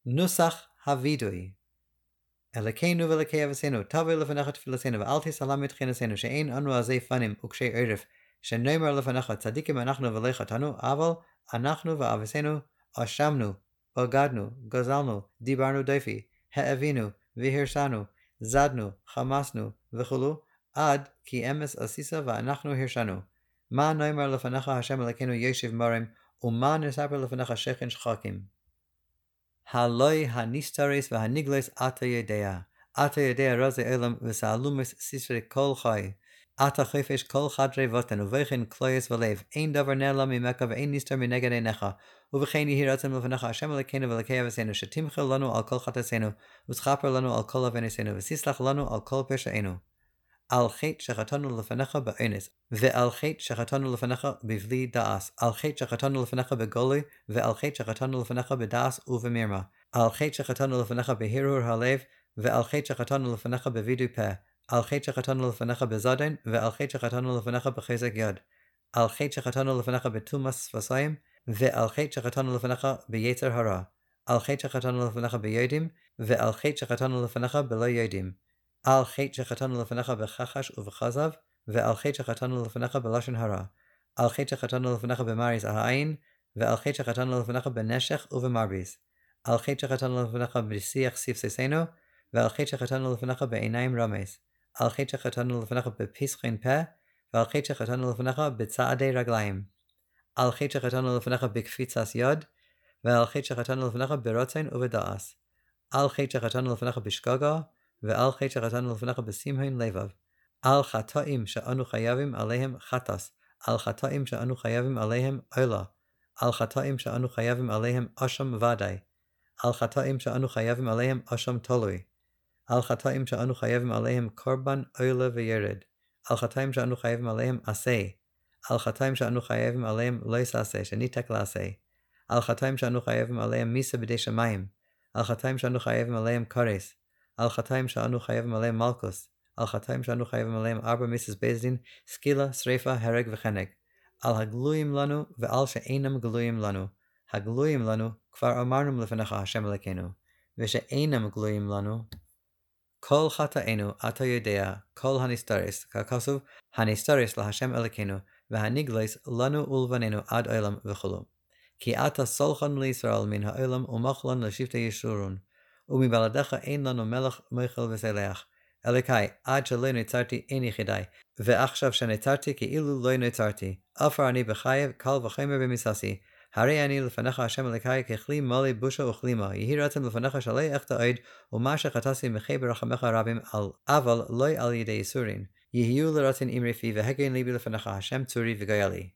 נוסח הווידוי. אלוקינו ואלוקי אבותינו, תבוא לפניך תפילתנו, ואל תסלם מתחינתנו, שאין אנו עזי פנים וקשי ערף, שנאמר לפניך צדיקים אנחנו ולא חטאנו, אבל אנחנו ואבותינו אשמנו, בגדנו, גזלנו, דיברנו דופי, האבינו והרשענו, זדנו, חמסנו וכו', עד כי אמס עשיסה ואנחנו הרשענו. מה נאמר לפניך השם אלוקינו ישיב מרים, ומה נספר לפניך שכן שחקים? הלוי הנסתרס והנגלס אתה יודע. אתה יודע רזי עולם וסעלומס סיסרי כל חי. אתה חפש כל חדרי ותן ובכן כלויס ולב. אין דבר נעלם ממך ואין נסתר מנגד עיניך. ובכן יהי רצון לפניך השם אלוקינו ואלוקי אבותינו, שתמחה לנו על כל חטאינו, ותכפר לנו על כל עוונותינו, ותסלח לנו על כל פשעינו. על חטא שחטאנו לפניך באונס, ועל חטא שחטאנו לפניך בבלי דעס, על חטא שחטאנו לפניך בגלוי, ועל חטא שחטאנו לפניך בדעס ובמרמה, על חטא שחטאנו לפניך בהרהור הלב, ועל חטא שחטאנו לפניך בווידוי פה, על חטא שחטאנו לפניך בזדון, ועל חטא שחטאנו לפניך בחזק יד, על חטא שחטאנו לפניך בתומס שפתיים, ועל חטא שחטאנו לפניך ביצר הרע, על חטא שחטאנו לפניך ביודעים, ועל חטא שחטאנו לפניך בלא יודעים. על חטא שחטאנו לפניך בכחש ובכזב, ועל חטא שחטאנו לפניך בלשון הרע, על חטא שחטאנו לפניך במריס העין, ועל חטא שחטאנו לפניך בנשך ובמרביס, על חטא שחטאנו לפניך בשיח ספססנו, ועל חטא שחטאנו לפניך בעיניים רמז, על חטא שחטאנו לפניך בפסחין פה, ועל חטא שחטאנו לפניך בצעדי רגליים, על חטא שחטאנו לפניך בקפיצת יד, ועל חטא שחטאנו לפניך ברצון ובדעס, על חטא שחטאנו לפניך בשגגה, ועל חטא שחטאנו לפניך בשמחון לבב, על חטאים שאנו חייבים עליהם חטאס, על חטאים שאנו חייבים עליהם עולה, על חטאים שאנו חייבים עליהם אשם ודאי, על חטאים שאנו חייבים עליהם אשם תלוי, על חטאים שאנו חייבים עליהם קורבן עולה וירד, על חטאים שאנו חייבים עליהם עשה, על חטאים שאנו חייבים עליהם לא יעשה, שניתק לעשה, על חטאים שאנו חייבים עליהם מיסה בדי שמיים, על חטאים שאנו חייבים עליהם קורס, על חטאים שאנו חייבים עליהם מלכוס, על חטאים שאנו חייבים עליהם 4 מיסס בית דין, סקילה, שריפה, הרג וחנק, על הגלויים לנו ועל שאינם גלויים לנו. הגלויים לנו כבר אמרנו לפניך השם אלוקינו, ושאינם גלויים לנו, כל חטאינו אתה יודע, כל הנסתרס, ככתוב, הנסתרס להשם אלוקינו, והנגלס לנו ולבנינו עד עולם וכו'. כי אתה סולחן לישראל מן העולם ומחלן לשבטי ישורון. ומבלעדיך אין לנו מלך מויכל וסלח. אלוקי, עד שלא נצרתי אין יחידי, ועכשיו שנצרתי כאילו לא נצרתי. עפר אני בחייב, קל וחומר במססי. הרי אני לפניך השם אלוקי ככלי מלא בושה וכלימה. יהי רצון לפניך שלא אחטא עוד, ומה שחטאתי מחי ברחמך רבים אבל לא על ידי ייסורין. יהיו לרצון אמרי פי והגן ליבי לפניך השם צורי וגיילי.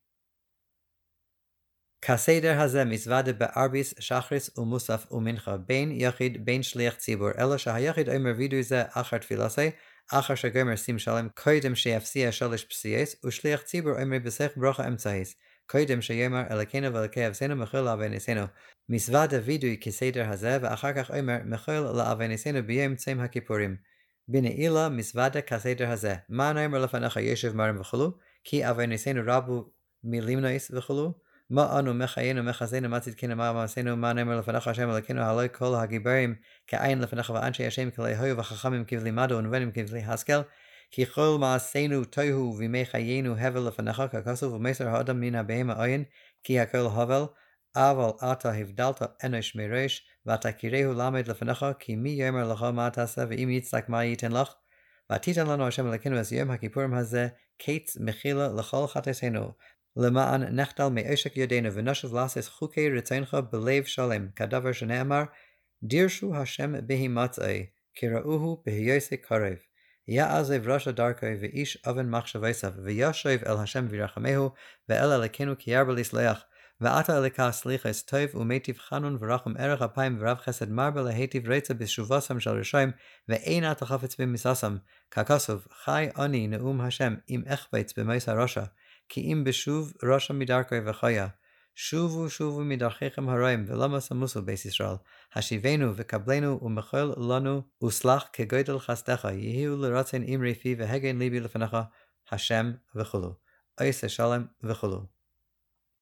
כסדר הזה מזוודה בארביס, שחריס ומוסף ומנחה, בין יחיד בין שליח ציבור, אלא שהיחיד אומר וידוי זה אחר תפילסי, אחר שגמר שים שלם, קודם שיפסיע שלוש פסיעס, ושליח ציבור אומר בסך ברכה אמצעיס, קודם שיאמר אלוקינו ואלוקי אבותינו מחיל לעוונותינו. מזוודה וידוי כסדר הזה, ואחר כך אומר מחיל לעוונותינו ביום צום הכיפורים. בנעילה מזוודה כסדר הזה, מה נאמר לפניך ישב מרם וכו', כי עוונותינו רבו מלימנויס וכו', מה אנו מחיינו מחזינו מה צדקנו מה מעשינו מה נאמר לפניך השם אלוקינו הלא כל הגיבורים כעין לפניך ואנשי השם כלי היו וחכמים כבלימדו ונבנים כבלי השכל כי כל מעשינו תוהו וימי חיינו הבל לפניך ככתוב ומסר האדם מן הבהמה עין כי הכל הבל אבל אתה הבדלת אנוש מראש ואתה קירהו למד לפניך כי מי יאמר לך מה תעשה ואם יצדק מה ייתן לך ותיתן לנו השם אלוקינו את יום הכיפורים הזה קץ מחילה לכל חטאינו למען נחדל מעשק ידינו ונשוב לעשות חוקי רצונך בלב שלם, כדבר שנאמר, דירשו השם בהימצאי, כי ראוהו בהיוסי קרב. יעזב רשע דרכו ואיש אבן מחשבותיו, וישוב אל השם וירחמהו, ואל אלוקינו כי ירבה לסלוח. ועתה אלוקה סליחס טוב ומיטיב חנון ורחם ערך אפיים ורב חסד מרבה להיטיב רצה בשובסם של רשעים, ואין אתה חפץ במססם, ככתוב, חי אני נאום השם, אם אכבץ במויס הרשע. כי אם בשוב רשע מדרכו וחיה, שובו מדרכיכם הרעים, ולמה סמוסו בית ישראל, השיבנו וקבלנו ומחל לנו, וסלח כגודל חסדך, יהיו לרצון אמרי פי והגן ליבי לפניך, השם וכולו, עשה שלום וכולו.